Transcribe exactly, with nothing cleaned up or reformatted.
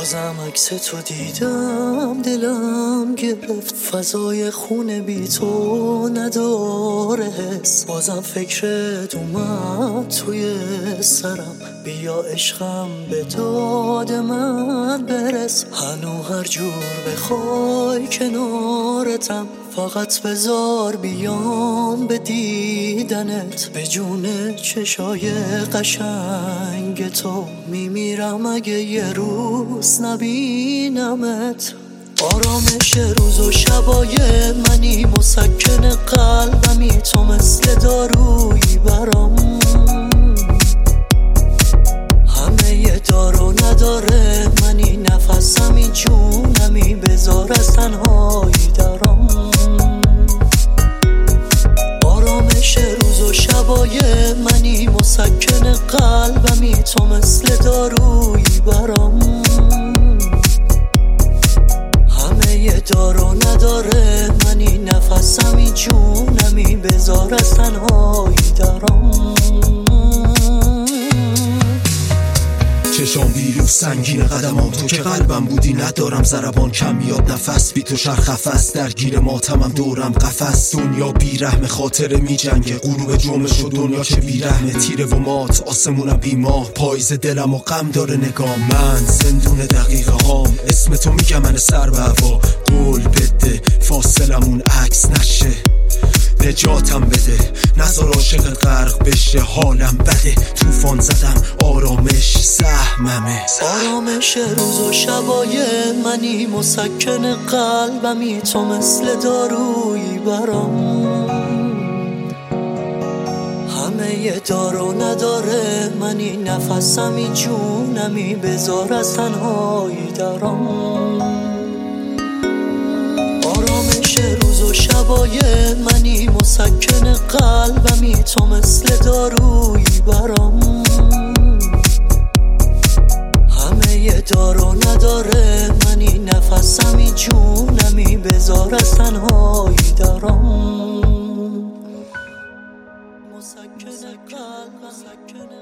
بازم عکس تو دیدم، دلم گرفت، فضای خونه بی تو نداره حس. بازم فکرت اومد توی سرم، بیا عشقم به داد من برس. هنو هر جور بخوای کنارتم، فقط بذار بیام به دیدنت. به جون چشای قشنگ تو میمیرم اگه یه روز نبینمت. آرامش روز و شبای منی، مسکن قلبمی، تو مثل دارویی برام. همه یه دارو نداره منی، نفسمی جونمی، بذار از تنهایی درام. آرامش روز و شبای منی، مسکن قلبمی، تو مثل دارویی برام. همه یه دارو نداره منی، نفسمی جونمی، بذار از تنهایی درام. چشام بیرو سنگین قدمام، تو که قلبم بودی ندارم ضربان کم میاد نفس. بی تو شرخ خفس درگیر ماتمم، دورم قفس. دنیا بیرحم خاطره می جنگه، غروب جمعه شد دنیا چه بیرحمه. تیره و مات آسمونم بی ماه، پاییز دلم و غم داره نگام. من زندون دقیقه هام، اسم تو میگم من سر به هوا. قول بده فاصلمون عکس نشه، نجاتم بده، نذار عاشق غرق بشه. حالم بده طوفان زدم، آرامش سهممه. آرامش روز و شبای منی، مسکن قلبمی، تو مثل دارویی برام. همه یه دارو نداره منی، نفسمی جونمی، بذار از تنهایی درام. آرامش روز و شبای منی، مسکن قلبمی، تو مثل دارویی برام. همه یه دارو نداره منی، نفسمی جونمی، بذار از تنهایی درام. مسکن قلبم، مسکن